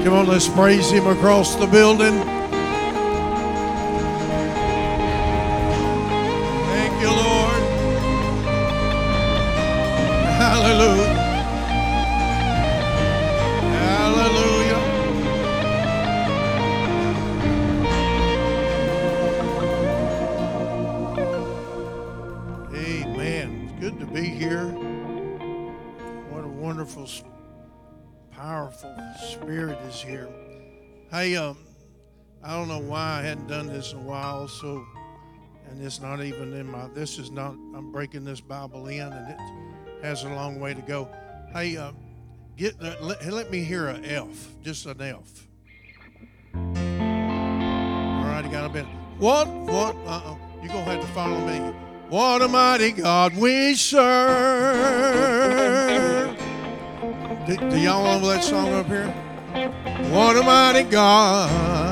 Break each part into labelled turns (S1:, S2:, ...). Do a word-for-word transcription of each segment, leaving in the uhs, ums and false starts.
S1: Come on, let's praise Him across the building. Thank you, Lord. Hallelujah. Hallelujah. Amen. It's good to be here. What a wonderful, powerful Spirit is here. Hey, um, I don't know why I hadn't done this in a while, so, and it's not even in my, this is not, I'm breaking this Bible in, and it has a long way to go. Hey, uh, get, uh, let, let me hear an F, just an F. All right, you got a bit. What, what, uh-uh, you're going to have to follow me. What a mighty God we serve. Do, do y'all know that song up here? What a mighty God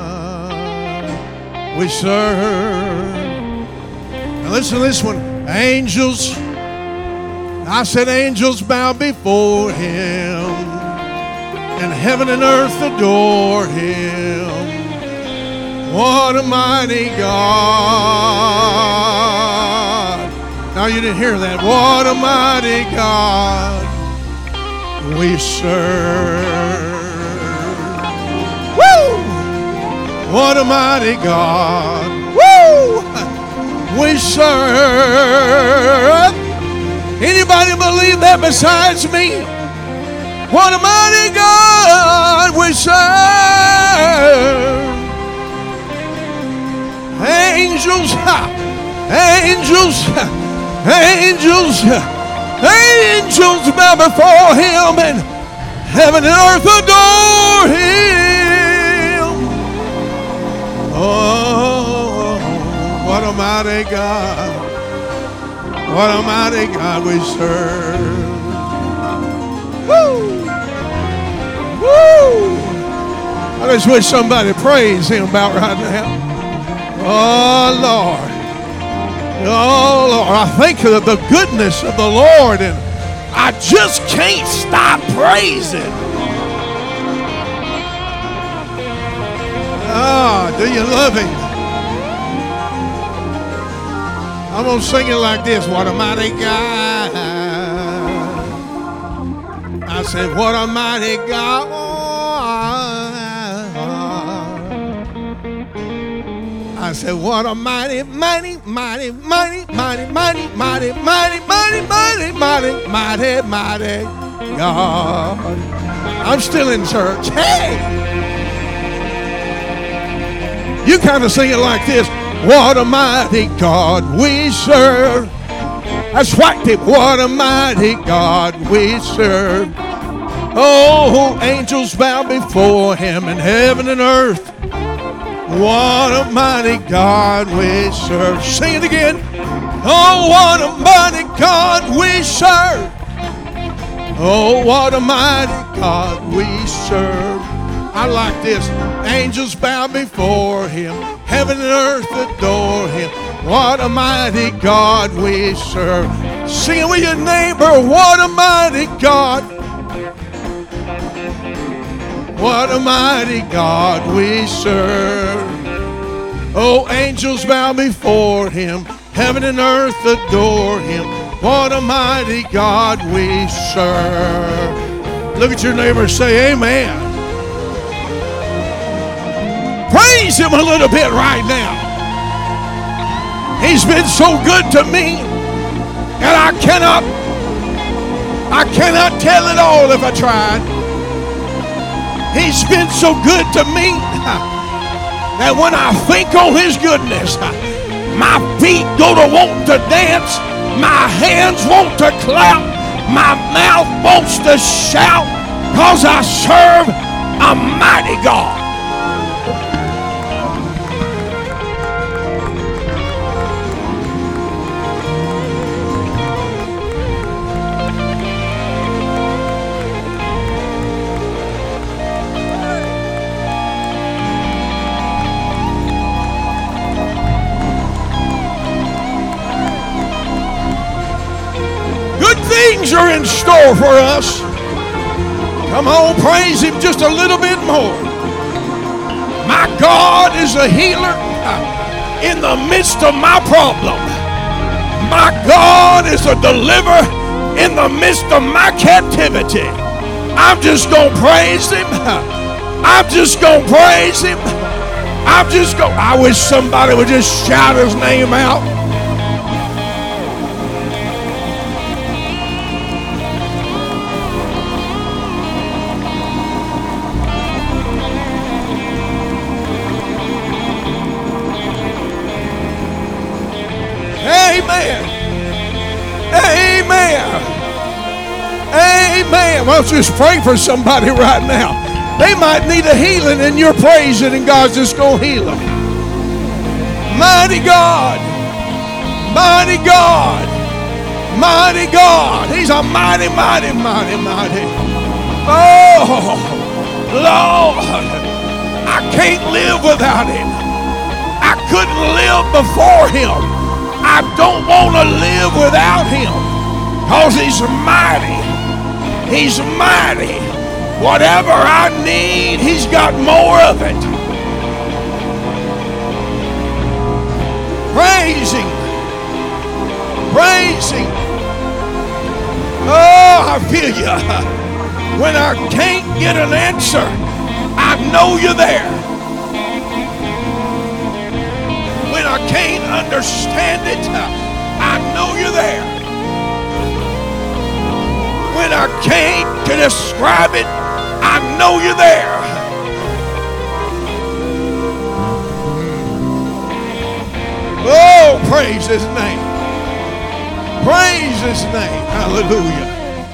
S1: we serve. Now listen to this one. Angels, I said angels bow before Him, and heaven and earth adore Him. What a mighty God. Now you didn't hear that. What a mighty God we serve. Woo! What a mighty God. Woo! We serve. Anybody believe that besides me? What a mighty God we serve. Angels, angels, angels, angels bow before Him, and heaven and earth adore Him. Oh, what a mighty God. What a mighty God we serve. Woo! Woo! I just wish somebody praise Him about right now. Oh, Lord. Oh, Lord. I think of the goodness of the Lord, and I just can't stop praising. Ah, oh, do you love Him? I'm going to sing it like this. What a mighty God. I said, what a mighty God. I said, what a mighty, mighty, mighty, mighty, mighty, mighty, mighty, mighty, mighty, mighty, mighty, mighty, mighty God. I'm still in church. Hey! You kind of sing it like this. What a mighty God we serve. That's right, people. What a mighty God we serve. Oh, angels bow before Him, in heaven and earth. What a mighty God we serve. Sing it again. Oh, what a mighty God we serve. Oh, what a mighty God we serve. I like this. Angels bow before Him, heaven and earth adore Him. What a mighty God we serve. Sing it with your neighbor. What a mighty God. What a mighty God we serve. Oh, angels bow before Him, heaven and earth adore Him. What a mighty God we serve. Look at your neighbor and say, amen. Praise Him a little bit right now. He's been so good to me, and I cannot, I cannot tell it all if I tried. He's been so good to me that when I think on His goodness, my feet go to want to dance, my hands want to clap, my mouth wants to shout, because I serve a mighty God. Things are in store for us. Come on, praise Him just a little bit more. My God is a healer in the midst of my problem. My God is a deliverer in the midst of my captivity. I'm just going to praise Him. I'm just going to praise Him. I'm just going. I wish somebody would just shout His name out. Amen. Amen. Amen. Well, just pray for somebody right now. They might need a healing and you're praising and God's just going to heal them. Mighty God. Mighty God. Mighty God. He's a mighty, mighty, mighty, mighty. Oh, Lord. I can't live without Him. I couldn't live before Him. I don't want to live without Him because He's mighty. He's mighty. Whatever I need, He's got more of it. Praise Him. Praise Him. Oh, I feel you. When I can't get an answer, I know You're there. When I can't understand it, I know You're there. When I can't describe it, I know You're there. Oh, praise His name. Praise His name. Hallelujah.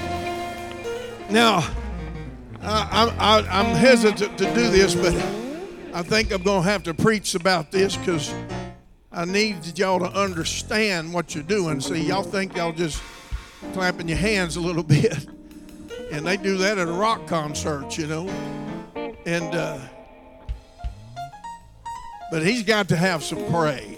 S1: Now, I, I, I'm hesitant to do this, but I think I'm going to have to preach about this because I need y'all to understand what you're doing. See, y'all think y'all just clapping your hands a little bit. And they do that at a rock concert, you know. And, uh, but He's got to have some praise.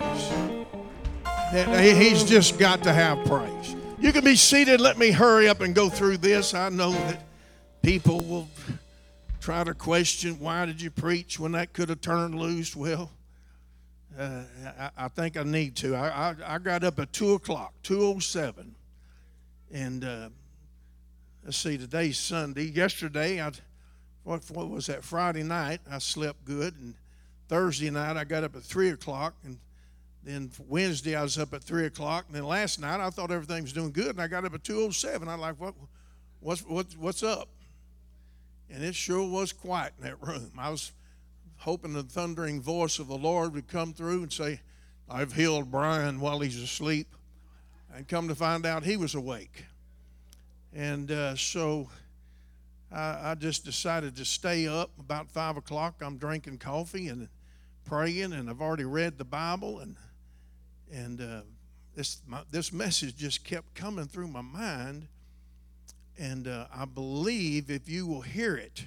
S1: He's just got to have praise. You can be seated. Let me hurry up and go through this. I know that people will try to question, why did you preach when that could have turned loose? Well, uh, I, I think I need to. I, I, I got up at two o'clock, two oh seven. And uh, let's see, today's Sunday. Yesterday, I, what, what was that, Friday night, I slept good. And Thursday night, I got up at three o'clock. And then Wednesday, I was up at three o'clock. And then last night, I thought everything was doing good. And I got up at two oh seven. I was like, what, what's, what, what's up? And it sure was quiet in that room. I was hoping the thundering voice of the Lord would come through and say, I've healed Brian while he's asleep. And come to find out he was awake. And uh, so I, I just decided to stay up. About five o'clock, I'm drinking coffee and praying, and I've already read the Bible. And and uh, this my, this message just kept coming through my mind. And uh, I believe if you will hear it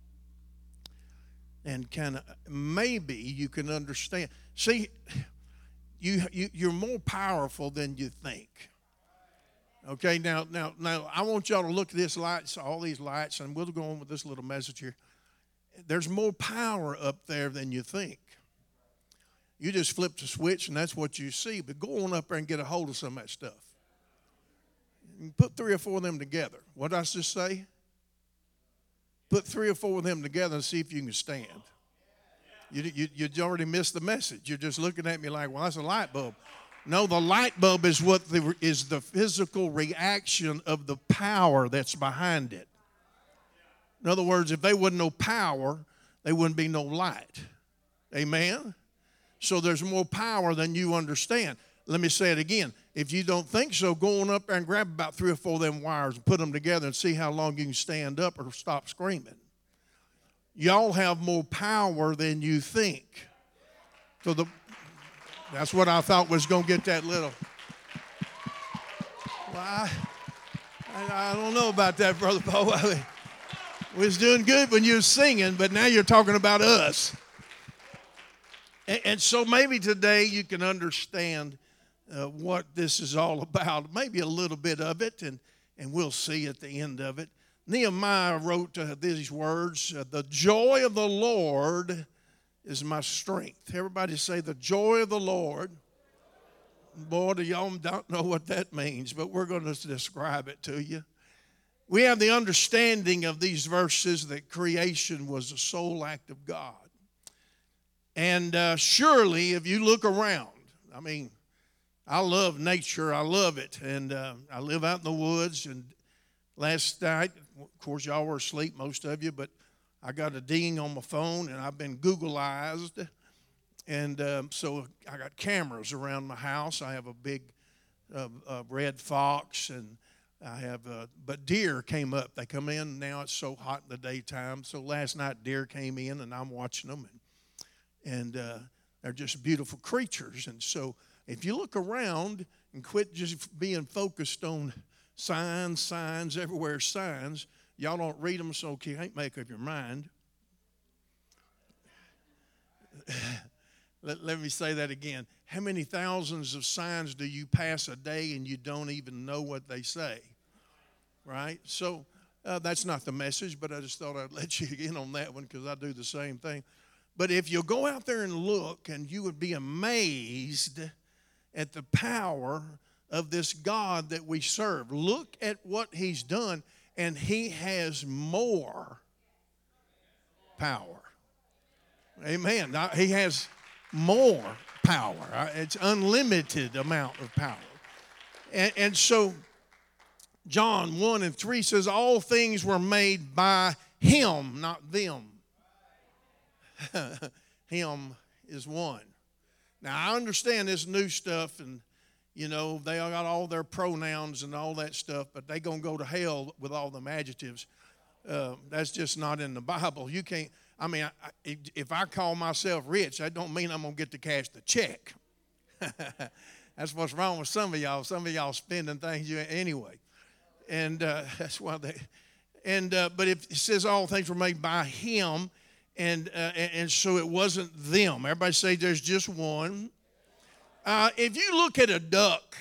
S1: and kind of maybe you can understand. See, you, you you're more powerful than you think. Okay, now now now I want y'all to look at this lights, all these lights, and we'll go on with this little message here. There's more power up there than you think. You just flip the switch and that's what you see. But go on up there and get a hold of some of that stuff. Put three or four of them together. What did I just say? Put three or four of them together and see if you can stand. You, you, you already missed the message. You're just looking at me like, well, that's a light bulb. No, the light bulb is what the, is the physical reaction of the power that's behind it. In other words, if there wasn't no power, there wouldn't be no light. Amen? So there's more power than you understand. Let me say it again. If you don't think so, go on up there and grab about three or four of them wires and put them together and see how long you can stand up or stop screaming. Y'all have more power than you think. So the, that's what I thought was going to get that little. Well, I, I, I don't know about that, Brother Bo. I mean, we was doing good when you were singing, but now you're talking about us. And, and so maybe today you can understand Uh, what this is all about, maybe a little bit of it, and, and we'll see at the end of it. Nehemiah wrote uh, these words, uh, the joy of the Lord is my strength. Everybody say, the joy of the Lord. Boy, do y'all don't know what that means, but we're going to describe it to you. We have the understanding of these verses that creation was a sole act of God. And uh, surely, if you look around, I mean, I love nature. I love it. And uh, I live out in the woods. And last night, of course, y'all were asleep, most of you, but I got a ding on my phone, and I've been Googleized. And um, so I got cameras around my house. I have a big uh, uh, red fox, and I have, uh, but deer came up. They come in. Now it's so hot in the daytime. So last night, deer came in, and I'm watching them. And, and uh, they're just beautiful creatures. And so if you look around and quit just being focused on signs, signs, everywhere signs, y'all don't read them, so you can't make up your mind. Let, let me say that again. How many thousands of signs do you pass a day and you don't even know what they say? Right? So uh, that's not the message, but I just thought I'd let you in on that one because I do the same thing. But if you'll go out there and look, and you would be amazed at the power of this God that we serve. Look at what he's done, and he has more power. Amen. Now, he has more power. It's unlimited amount of power. And, and so John one and three says, all things were made by him, not them. Him is one. Now, I understand this new stuff, and, you know, they all got all their pronouns and all that stuff, but they going to go to hell with all them adjectives. Uh, that's just not in the Bible. You can't. I mean, I, if I call myself rich, that don't mean I'm going to get to cash the check. That's what's wrong with some of y'all. Some of y'all spending things you anyway. And uh, that's why they, and, uh, but if it says all things were made by him, and, uh, and, and so it wasn't them. Everybody say there's just one. Uh, if you look at a duck,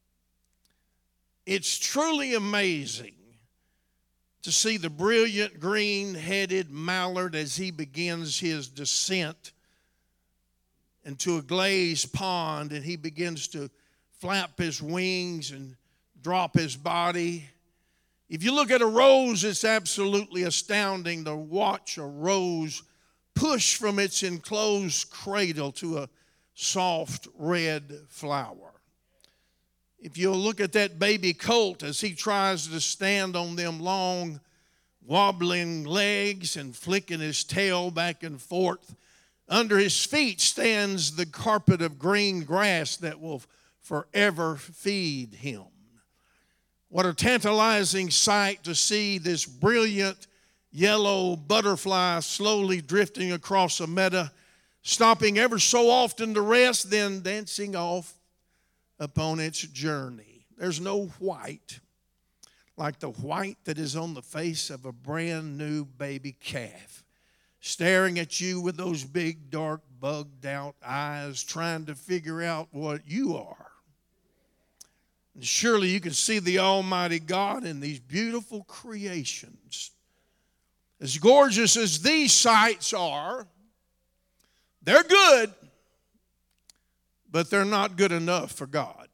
S1: it's truly amazing to see the brilliant green-headed mallard as he begins his descent into a glazed pond, and he begins to flap his wings and drop his body. If you look at a rose, it's absolutely astounding to watch a rose push from its enclosed cradle to a soft red flower. If you'll look at that baby colt as he tries to stand on them long, wobbling legs and flicking his tail back and forth, under his feet stands the carpet of green grass that will forever feed him. What a tantalizing sight to see this brilliant yellow butterfly slowly drifting across a meadow, stopping ever so often to rest, then dancing off upon its journey. There's no white like the white that is on the face of a brand new baby calf, staring at you with those big, dark, bugged out eyes, trying to figure out what you are. And surely you can see the Almighty God in these beautiful creations. As gorgeous as these sights are, they're good, but they're not good enough for God.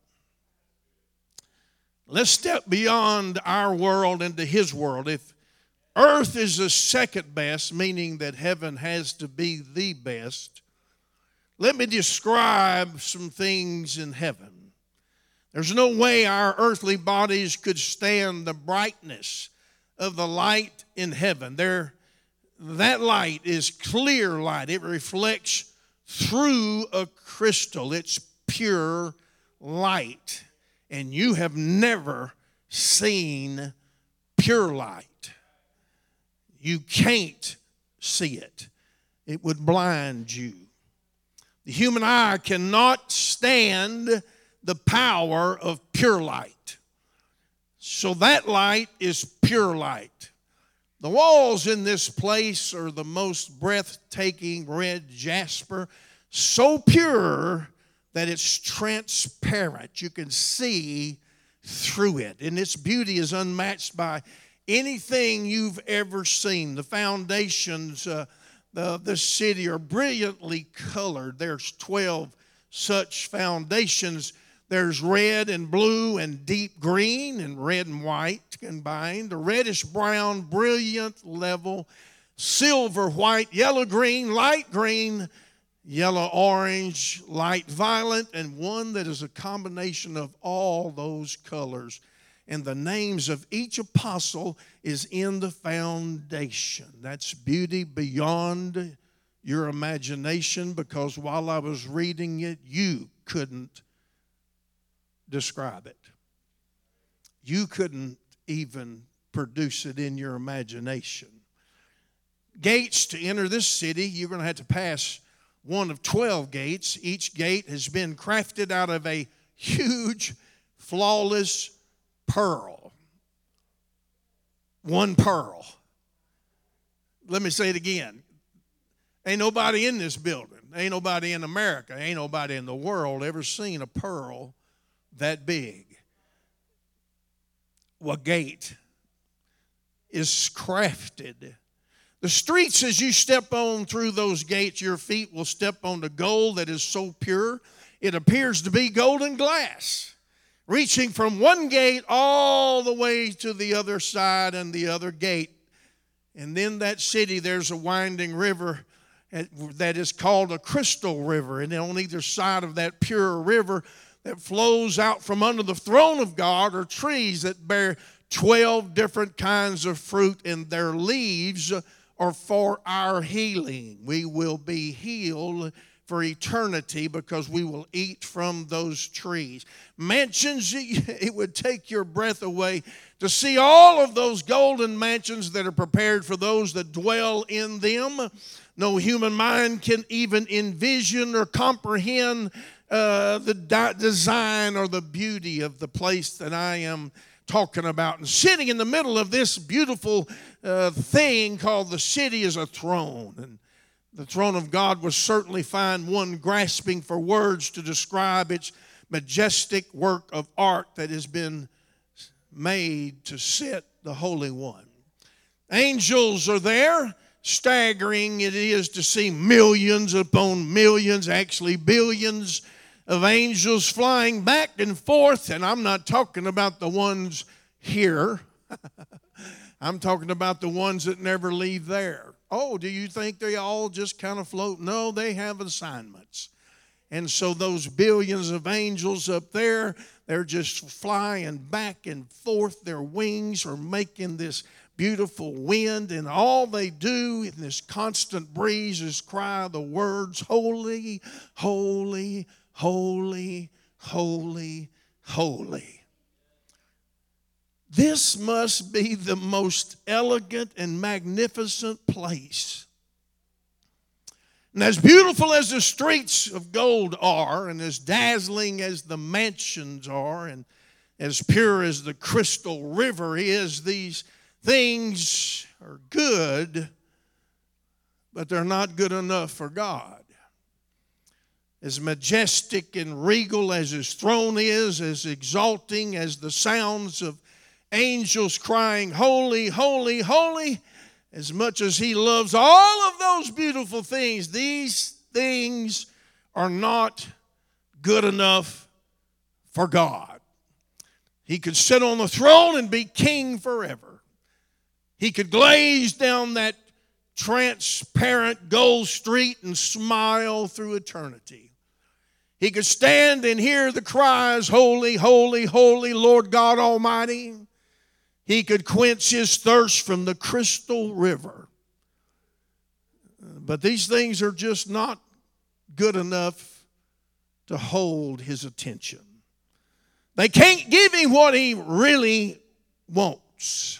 S1: Let's step beyond our world into his world. If earth is the second best, meaning that heaven has to be the best, let me describe some things in heaven. There's no way our earthly bodies could stand the brightness of the light in heaven. There, that light is clear light. It reflects through a crystal. It's pure light. And you have never seen pure light. You can't see it. It would blind you. The human eye cannot stand the power of pure light. So that light is pure light. The walls in this place are the most breathtaking red jasper, so pure that it's transparent. You can see through it, and its beauty is unmatched by anything you've ever seen. The foundations uh, of this city are brilliantly colored. There's twelve such foundations. There's red and blue and deep green and red and white combined. The reddish brown, brilliant level, silver, white, yellow, green, light green, yellow, orange, light violet, and one that is a combination of all those colors. And the names of each apostle is in the foundation. That's beauty beyond your imagination, because while I was reading it, you couldn't describe it. You couldn't even produce it in your imagination. Gates to enter this city, you're going to have to pass one of twelve gates. Each gate has been crafted out of a huge, flawless pearl. One pearl. Let me say it again. Ain't nobody in this building, ain't nobody in America, ain't nobody in the world ever seen a pearl that big. Well, gate is crafted. The streets, as you step on through those gates, your feet will step on the gold that is so pure, it appears to be golden glass, reaching from one gate all the way to the other side and the other gate. And in that city, there's a winding river that is called a crystal river. And on either side of that pure river that flows out from under the throne of God are trees that bear twelve different kinds of fruit, and their leaves are for our healing. We will be healed for eternity because we will eat from those trees. Mansions, it would take your breath away to see all of those golden mansions that are prepared for those that dwell in them. No human mind can even envision or comprehend uh, the di- design or the beauty of the place that I am talking about. And sitting in the middle of this beautiful uh, thing called the city is a throne. And the throne of God would certainly find one grasping for words to describe its majestic work of art that has been made to sit the Holy One. Angels are there. Staggering it is to see millions upon millions, actually billions of angels flying back and forth. And I'm not talking about the ones here. I'm talking about the ones that never leave there. Oh, do you think they all just kind of float? No, they have assignments. And so those billions of angels up there, they're just flying back and forth. Their wings are making this beautiful wind, and all they do in this constant breeze is cry the words, holy, holy, holy, holy, holy. This must be the most elegant and magnificent place. And as beautiful as the streets of gold are, and as dazzling as the mansions are, and as pure as the crystal river is, these things are good, but they're not good enough for God. As majestic and regal as His throne is, as exalting as the sounds of angels crying, holy, holy, holy, as much as He loves all of those beautiful things, these things are not good enough for God. He could sit on the throne and be king forever. He could glaze down that transparent gold street and smile through eternity. He could stand and hear the cries, holy, holy, holy, Lord God Almighty. He could quench his thirst from the crystal river. But these things are just not good enough to hold his attention. They can't give him what he really wants.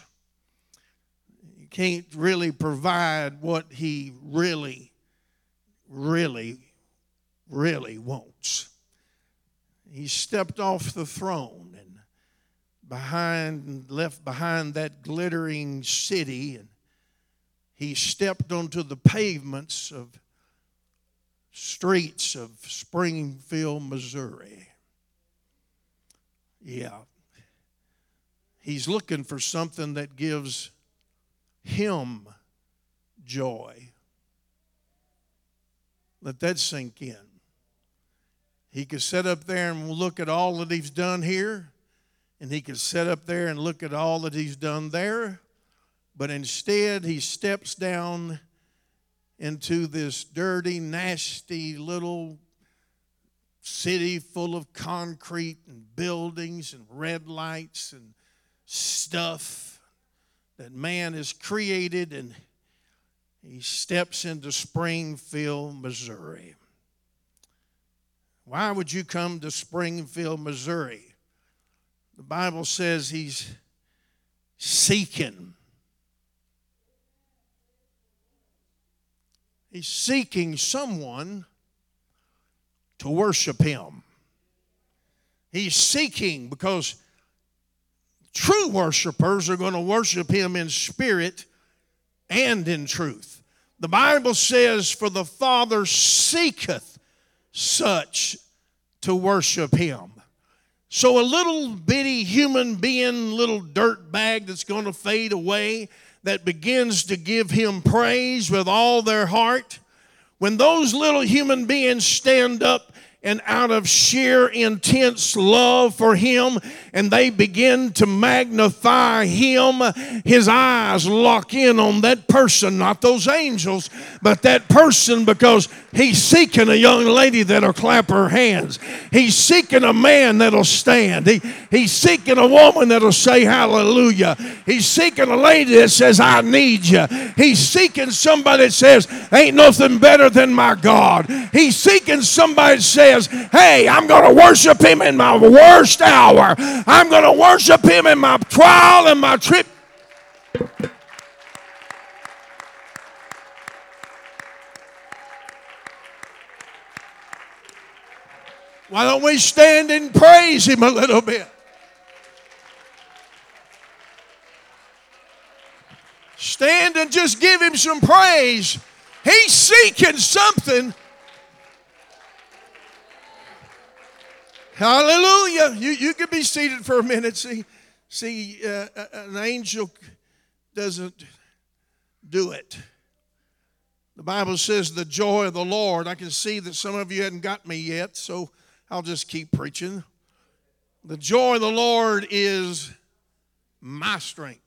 S1: Can't really provide what he really, really, really wants. He stepped off the throne and behind, left behind that glittering city, and he stepped onto the pavements of streets of Springfield, Missouri. Yeah. He's looking for something that gives him joy. Let that sink in. He could sit up there and look at all that he's done here, and he could sit up there and look at all that he's done there, but instead he steps down into this dirty, nasty little city full of concrete and buildings and red lights and stuff that man has created, and he steps into Springfield, Missouri. Why would you come to Springfield, Missouri? The Bible says he's seeking. He's seeking someone to worship him. He's seeking because true worshipers are going to worship him in spirit and in truth. The Bible says, for the Father seeketh such to worship him. So a little bitty human being, little dirt bag that's going to fade away, that begins to give him praise with all their heart, when those little human beings stand up and out of sheer intense love for him, and they begin to magnify him, his eyes lock in on that person, not those angels, but that person, because he's seeking a young lady that'll clap her hands. He's seeking a man that'll stand. He, he's seeking a woman that'll say hallelujah. He's seeking a lady that says, I need you. He's seeking somebody that says, ain't nothing better than my God. He's seeking somebody that says, hey, I'm going to worship him in my worst hour. I'm going to worship him in my trial and my trip. Why don't we stand and praise him a little bit? Stand and just give him some praise. He's seeking something. Hallelujah. You, you can be seated for a minute. See, see uh, an angel doesn't do it. The Bible says the joy of the Lord. I can see that some of you hadn't got me yet, so I'll just keep preaching. The joy of the Lord is my strength.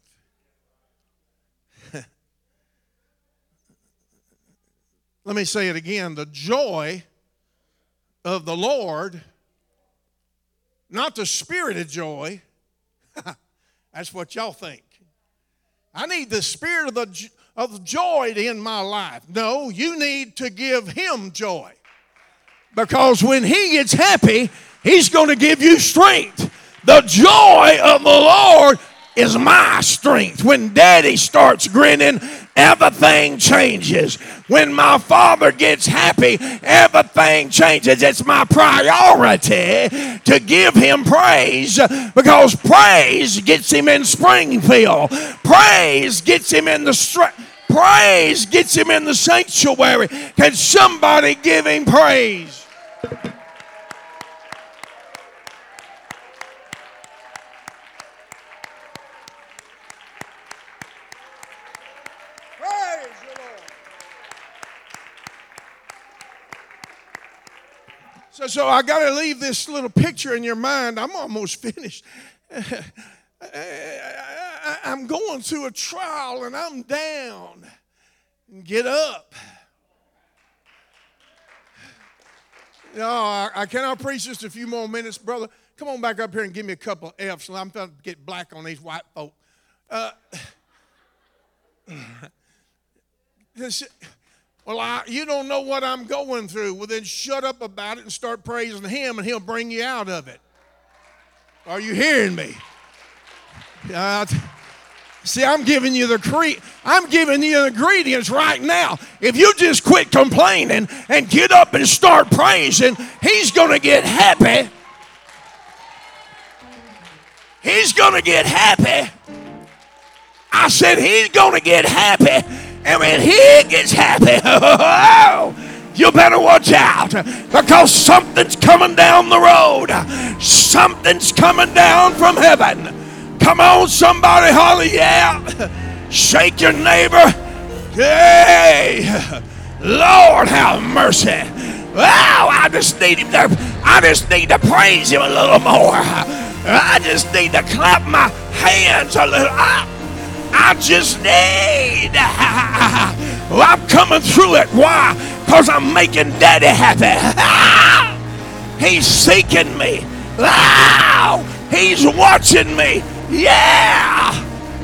S1: Let me say it again. The joy of the Lord, not the spirit of joy. That's what y'all think. I need the spirit of, the, of joy in my life. No, you need to give him joy. Because when he gets happy, he's going to give you strength. The joy of the Lord is my strength. When daddy starts grinning, everything changes. When my father gets happy, everything changes. It's my priority to give him praise, because praise gets him in Springfield. Praise gets him in the strength. Praise gets him in the sanctuary. Can somebody give him praise? So, so I got to leave this little picture in your mind. I'm almost finished. I'm going through a trial and I'm down. And get up. No, I, I cannot preach just a few more minutes, brother. Come on back up here and give me a couple of F's. I'm trying to get black on these white folk. Uh, this, well, I, you don't know what I'm going through. Well, then shut up about it and start praising him, and he'll bring you out of it. Are you hearing me? Uh, see, I'm giving you the cre- I'm giving you the ingredients right now. If you just quit complaining and get up and start praising, he's going to get happy. He's going to get happy. I said he's going to get happy. And when he gets happy, oh, you better watch out, because something's coming down the road. Something's coming down from heaven. Come on, somebody, holler, yeah. Shake your neighbor. Hey, Lord, have mercy. Oh, I just need him to, I just need to praise him a little more. I just need to clap my hands a little. I, I just need. Well, I'm coming through it. Why? Because I'm making Daddy happy. He's seeking me. Oh, he's watching me. Yeah.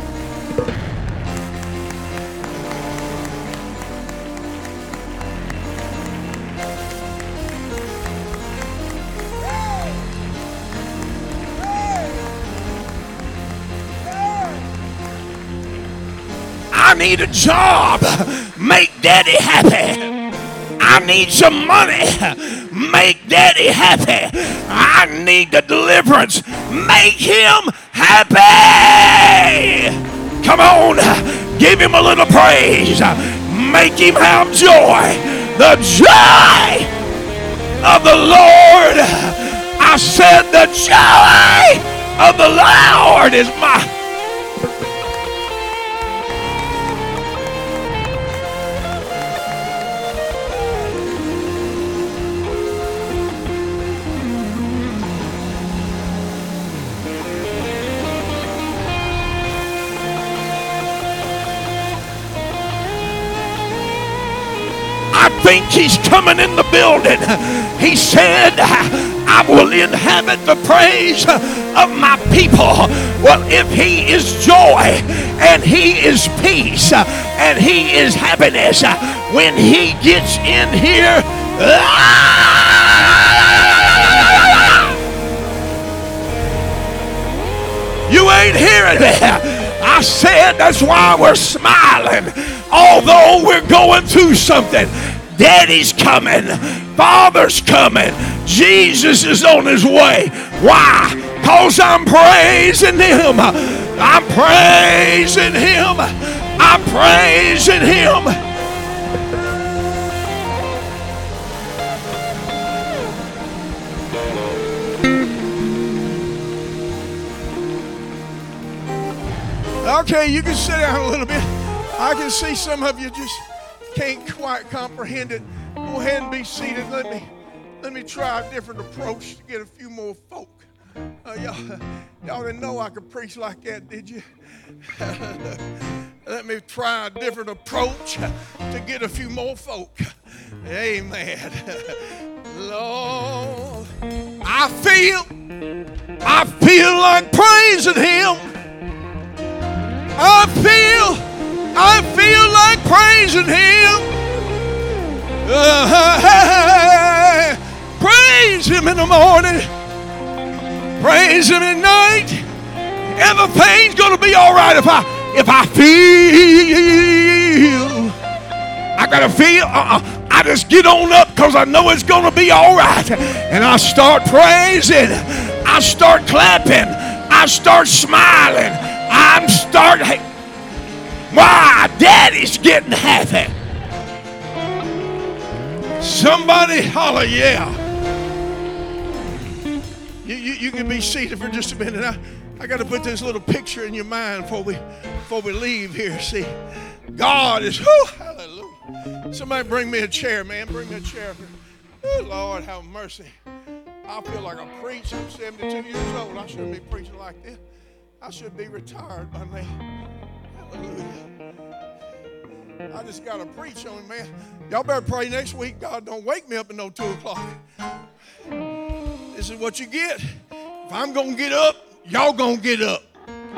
S1: I need a job. Make Daddy happy. I need some money. Make Daddy happy. I need the deliverance. Make him happy. Come on. Give him a little praise. Make him have joy. The joy of the Lord. I said the joy of the Lord is my. I think he's coming in the building. He said, I will inhabit the praise of my people. Well, if he is joy and he is peace and he is happiness, when he gets in here, you ain't hearing me. I said that's why we're smiling. Although we're going through something, Daddy's coming, Father's coming, Jesus is on his way. Why? Because I'm praising him. I'm praising him. I'm praising him. Okay, you can sit down a little bit. I can see some of you just can't quite comprehend it. Go ahead and be seated. Let me let me try a different approach to get a few more folk. Uh, y'all, y'all didn't know I could preach like that, did you? Let me try a different approach to get a few more folk. Amen. Lord, I feel, I feel like praising him. I feel, I feel like praising him. Uh, praise him in the morning. Praise him at night. Everything's gonna be all right if I if I feel. I gotta feel. Uh-uh. I just get on up because I know it's gonna be all right, and I start praising. I start clapping. I start smiling. I'm starting. Why? Daddy's getting happy. Somebody holler, yeah. You, you, you can be seated for just a minute. I, I got to put this little picture in your mind before we before we leave here. See, God is, whew, hallelujah. Somebody bring me a chair, man. Bring me a chair. Oh, Lord, have mercy. I feel like I'm preaching. I'm seventy-two years old. I shouldn't be preaching like this. I should be retired by now. Hallelujah. I just got to preach on it, man. Y'all better pray next week God don't wake me up at no two o'clock. This is what you get. If I'm going to get up, y'all going to get up.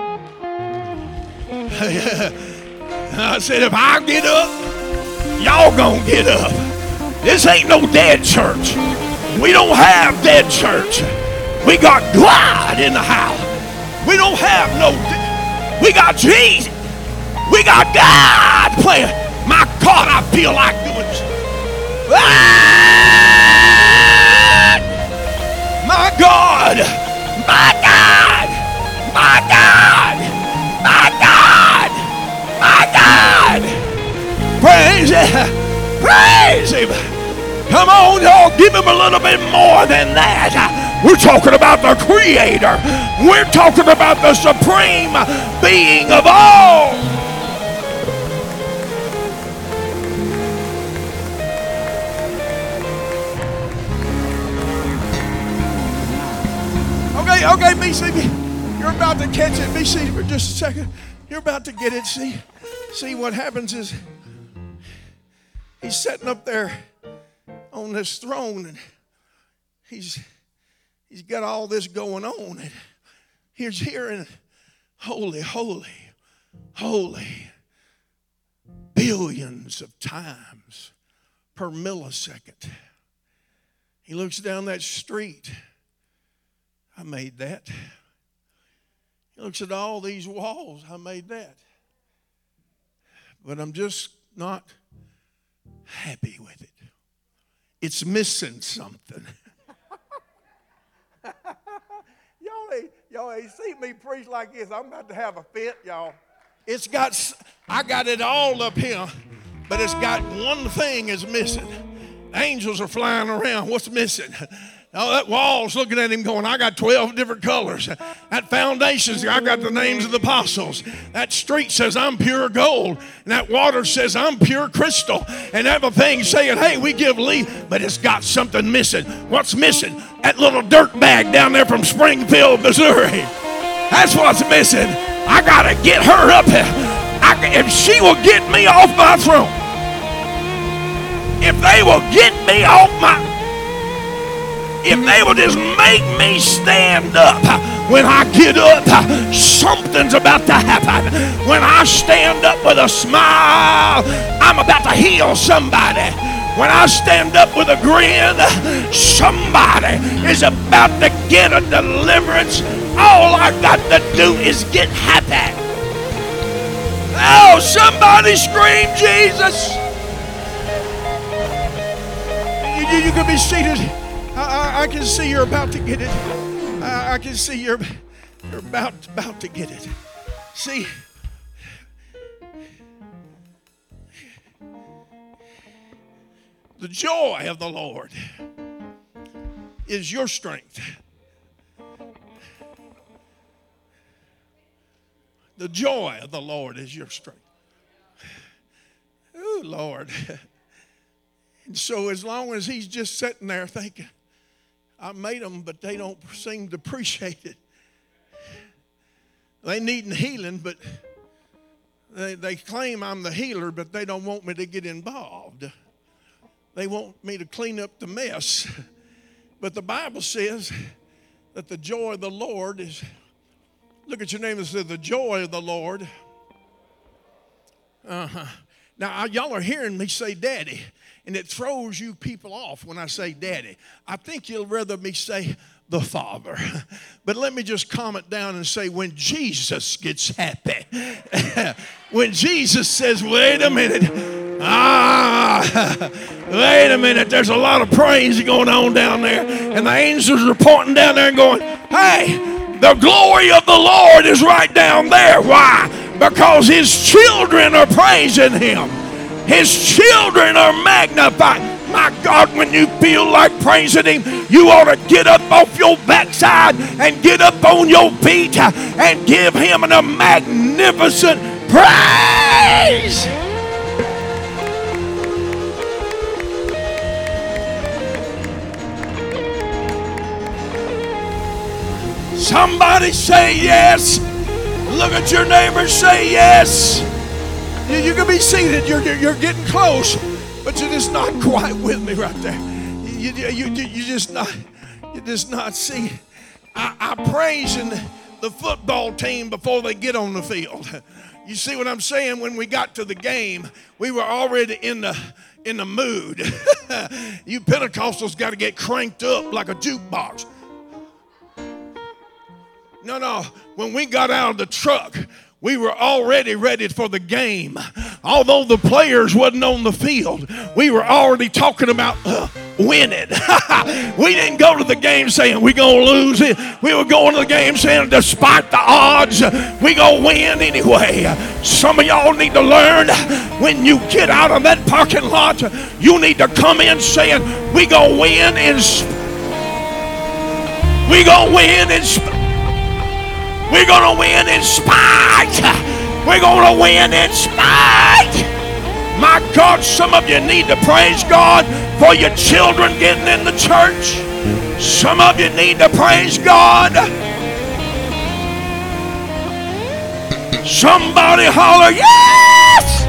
S1: I said, if I get up, y'all going to get up. This ain't no dead church. We don't have dead church. We got God in the house. We don't have no, we got Jesus. We got God playing. My God, I feel like doing this. Ah! My God, my God, my God, my God, my God. Praise him, praise him. Come on, y'all, give him a little bit more than that. We're talking about the Creator. We're talking about the supreme being of all. Okay, okay, B C, you're about to catch it. B C, for just a second. You're about to get it. See, see what happens is he's sitting up there on this throne, and he's he's got all this going on, and he's hearing holy, holy, holy billions of times per millisecond. He looks down that street. I made that. He looks at all these walls. I made that. But I'm just not happy with it. It's missing something. y'all, ain't, y'all ain't seen me preach like this. I'm about to have a fit, y'all. It's got, I got it all up here, but it's got one thing is missing. Angels are flying around. What's missing? Oh, that wall's looking at him going, I got twelve different colors. That foundation's, I got the names of the apostles. That street says I'm pure gold. And that water says I'm pure crystal. And everything's saying, hey, we give Lee, but it's got something missing. What's missing? That little dirt bag down there from Springfield, Missouri. That's what's missing. I got to get her up here. I, if she will get me off my throne. If they will get me off my... If they will just make me stand up, when I get up, something's about to happen. When I stand up with a smile, I'm about to heal somebody. When I stand up with a grin, somebody is about to get a deliverance. All I got to do is get happy. Oh, somebody scream Jesus. You, you, you can be seated. I, I can see you're about to get it. I, I can see you're, you're about, about to get it. See, the joy of the Lord is your strength. The joy of the Lord is your strength. Oh, Lord. And so as long as he's just sitting there thinking, I made them, but they don't seem to appreciate it. They need healing, but they, they claim I'm the healer, but they don't want me to get involved. They want me to clean up the mess. But the Bible says that the joy of the Lord is, look at your name and say, the joy of the Lord. Uh-huh. Now, y'all are hearing me say daddy. And it throws you people off when I say daddy. I think you'll rather me say the Father. But let me just comment down and say when Jesus gets happy. When Jesus says, wait a minute. Ah, wait a minute. There's a lot of praise going on down there. And the angels are pointing down there and going, hey, the glory of the Lord is right down there. Why? Because his children are praising him. His children are magnified. My God, when you feel like praising him, you ought to get up off your backside and get up on your feet and give him a magnificent praise. Somebody say yes. Look at your neighbor, say yes. You, you can be seated. You're, you're, you're getting close, but you're just not quite with me right there. You, you, you, you just not, you just not see. I, I praise in the football team before they get on the field. You see what I'm saying? When we got to the game, we were already in the in the mood. You Pentecostals got to get cranked up like a jukebox. No, no. When we got out of the truck, we were already ready for the game. Although the players wasn't on the field, we were already talking about uh, winning. We didn't go to the game saying we're going to lose it. We were going to the game saying despite the odds, we're going to win anyway. Some of y'all need to learn when you get out of that parking lot, you need to come in saying we're going to win in spite. We're going to win in spite. We're going to win in spite. We're going to win in spite. My God, some of you need to praise God for your children getting in the church. Some of you need to praise God. Somebody holler, yes!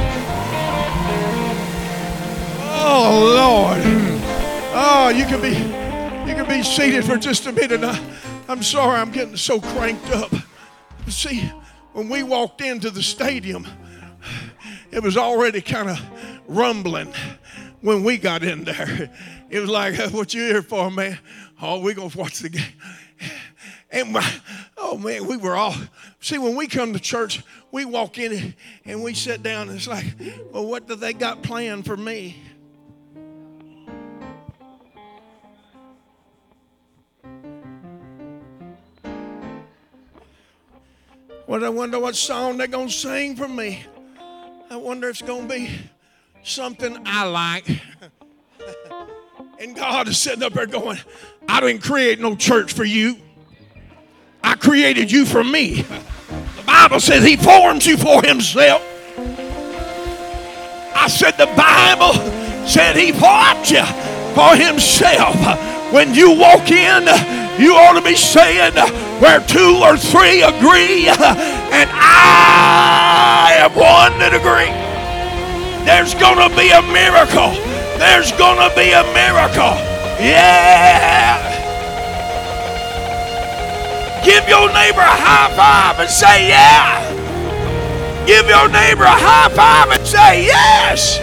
S1: Oh, Lord. Oh, you can be, you can be seated for just a minute. I, I'm sorry, I'm getting so cranked up. See, when we walked into the stadium, it was already kind of rumbling when we got in there. It was like, what you here for, man? Oh, we're going to watch the game. And my, oh, man, we were all, see, when we come to church, we walk in and we sit down and it's like, well, what do they got planned for me? Well, I wonder what song they're going to sing for me. I wonder if it's going to be something I like. And God is sitting up there going, I didn't create no church for you. I created you for me. The Bible says he forms you for himself. I said the Bible said he formed you for himself. When you walk in, you ought to be saying, where two or three agree, and I am one that agree. There's going to be a miracle. There's going to be a miracle. Yeah. Give your neighbor a high five and say, yeah. Give your neighbor a high five and say, yes.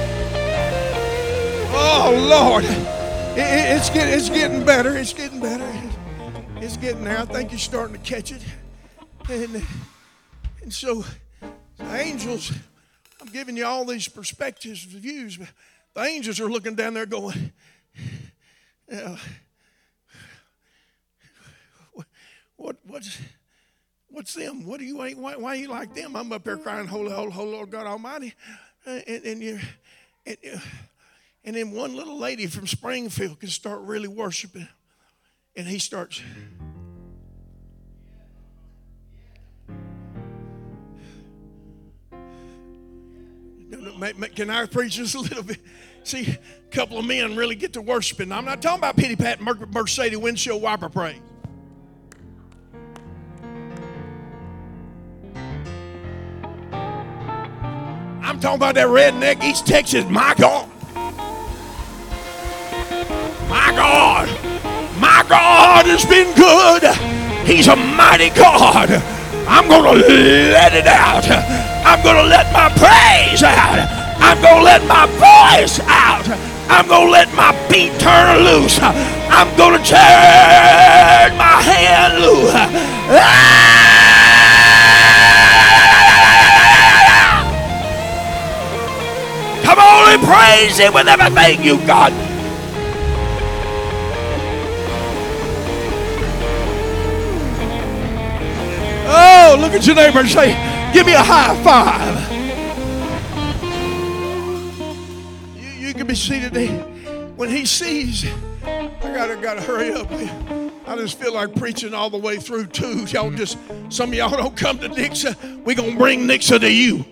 S1: Oh, Lord. It, it, it's, get, it's getting better. It's getting better. It's getting there. I think you're starting to catch it. And, and so, the angels, I'm giving you all these perspectives, views, but the angels are looking down there going, uh, what, what's, what's them? What do you, why, why are you like them? I'm up there crying, holy, holy, holy Lord God Almighty. Uh, and, and, you, and, uh, and then one little lady from Springfield can start really worshiping. And he starts. Can I preach just a little bit? See, a couple of men really get to worshiping. I'm not talking about pity pat Mercedes windshield wiper praise. I'm talking about that redneck East Texas. My God. My God. My God has been good. He's a mighty God. I'm going to let it out. I'm going to let my praise out. I'm going to let my voice out. I'm going to let my feet turn loose. I'm going to turn my hand loose. Come on and praise him with everything you got. Oh, look at your neighbor and say, give me a high five. You, you can be seated there. When he sees, I gotta gotta hurry up. I just feel like preaching all the way through too. Y'all just, some of y'all don't come to Nixa. We're gonna bring Nixa to you.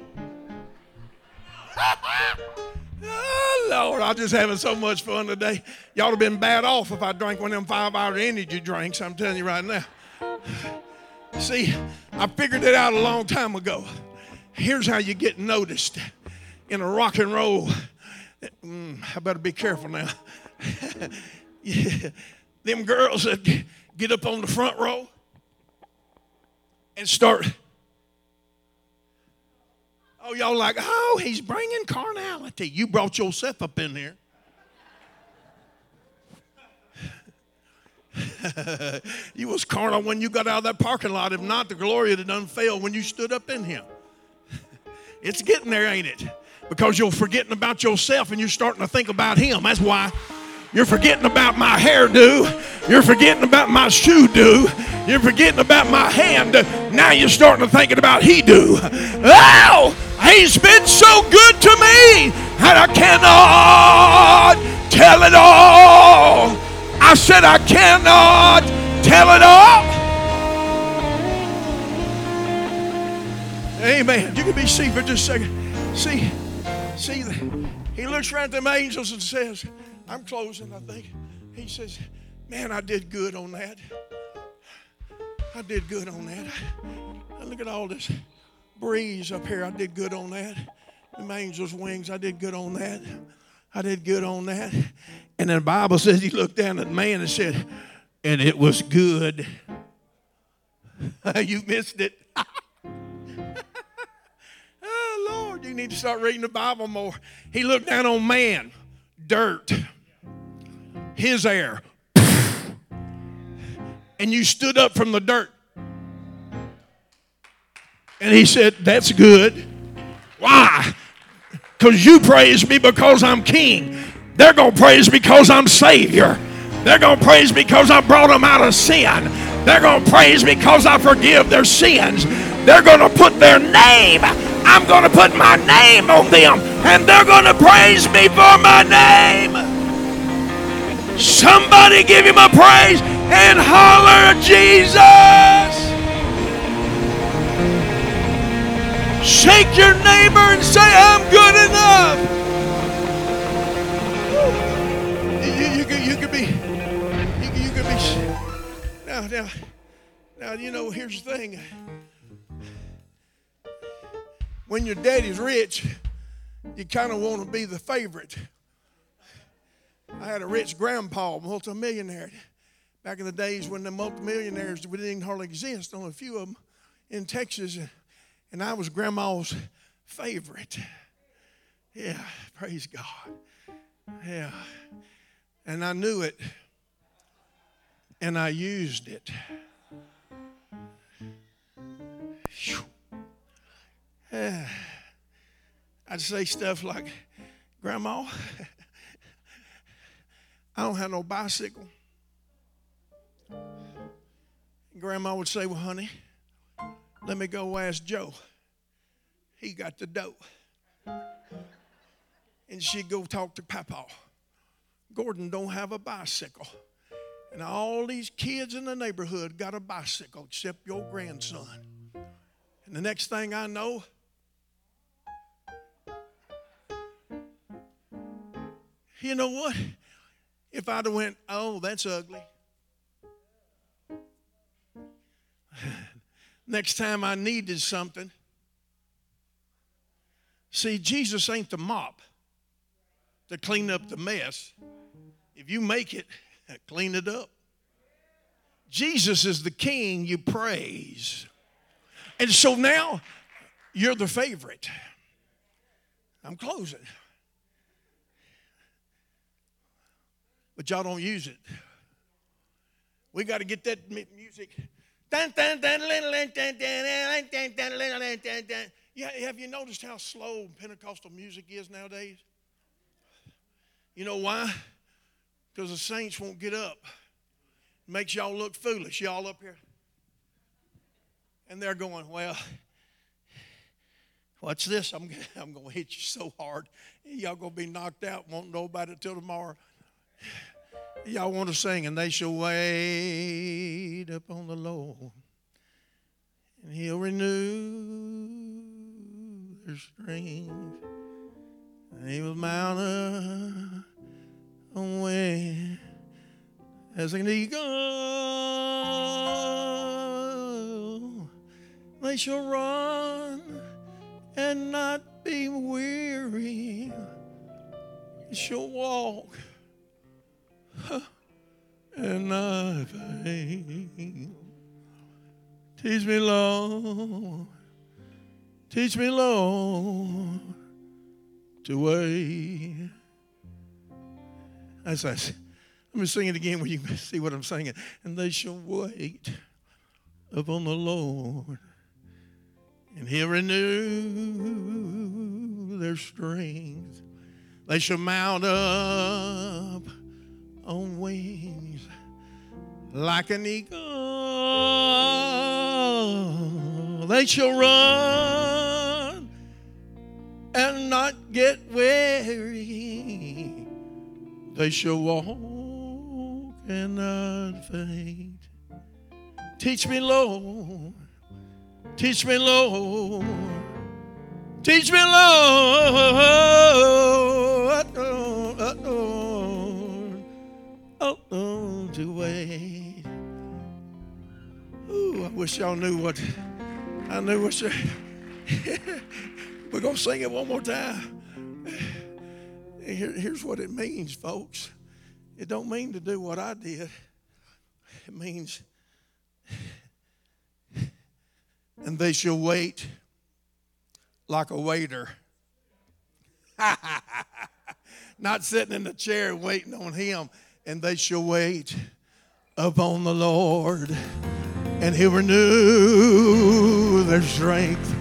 S1: Oh, Lord, I'm just having so much fun today. Y'all would have been bad off if I drank one of them five-hour energy drinks. I'm telling you right now. See, I figured it out a long time ago. Here's how you get noticed in a rock and roll. Mm, I better be careful now. Yeah, them girls that get up on the front row and start. Oh, y'all like, oh, he's bringing carnality. You brought yourself up in here. You was carnal when you got out of that parking lot. If not, the glory had done failed when you stood up in him. It's getting there, ain't it? Because you're forgetting about yourself and you're starting to think about him. That's why. You're forgetting about my hairdo. You're forgetting about my shoe do. You're forgetting about my hand. Now you're starting to thinking about he do. Oh, he's been so good to me, and I cannot tell it all. I said I cannot tell it all. Amen. You can be seated for just a second. See, see, he looks around at them angels and says, I'm closing, I think. He says, man, I did good on that. I did good on that. Look at all this breeze up here. I did good on that. Them angels' wings, I did good on that. I did good on that. And then the Bible says he looked down at man and said, and it was good. You missed it. Oh, Lord, you need to start reading the Bible more. He looked down on man, dirt, his air. And you stood up from the dirt. And he said, that's good. Why? Because you praise me because I'm king. They're going to praise me because I'm Savior. They're going to praise me because I brought them out of sin. They're going to praise me because I forgive their sins. They're going to put their name. I'm going to put my name on them. And they're going to praise me for my name. Somebody give him a praise and holler, Jesus. Shake your neighbor and say, I'm good enough. You, you, could, you could be, you, you could be, now, now, now, you know, here's the thing. When your daddy's rich, you kind of want to be the favorite. I had a rich grandpa, multimillionaire. Back in the days when the multimillionaires didn't hardly exist, only a few of them in Texas. And I was grandma's favorite. Yeah, praise God. Yeah. And I knew it. And I used it. Yeah. I'd say stuff like, Grandma, I don't have no bicycle. Grandma would say, well, honey, let me go ask Joe. He got the dough. And she'd go talk to Papa. Gordon don't have a bicycle. And all these kids in the neighborhood got a bicycle except your grandson. And the next thing I know, you know what? If I'd have went, oh, that's ugly. Next time I needed something. See, Jesus ain't the mop to clean up the mess. If you make it, clean it up. Jesus is the king you praise. And so now you're the favorite. I'm closing. But y'all don't use it. We got to get that music. Yeah, have you noticed how slow Pentecostal music is nowadays? You know why? Because the saints won't get up. It makes y'all look foolish, y'all up here. And they're going, well, watch this. I'm, I'm going to hit you so hard. Y'all going to be knocked out, won't know about it till tomorrow. Y'all want to sing, and they shall wait upon the Lord, and he'll renew their strength. They will mount up on wings as an eagle. They shall run and not be weary. They shall walk and not faint. Teach me, Lord, teach me, Lord, to wait. That's us. Let me sing it again where you can see what I'm singing. And they shall wait upon the Lord, and he'll renew their strength. They shall mount up on wings like an eagle. They shall run and not get weary. They shall walk and not faint. Teach me, Lord. Teach me, Lord. Teach me, Lord. Oh, oh, oh, oh, to wait. Ooh, I wish y'all knew what I knew. What you, we're gonna sing it one more time. Here, here's what it means, folks. It don't mean to do what I did. It means, and they shall wait like a waiter. Not sitting in the chair waiting on him. And they shall wait upon the Lord, and he'll renew their strength.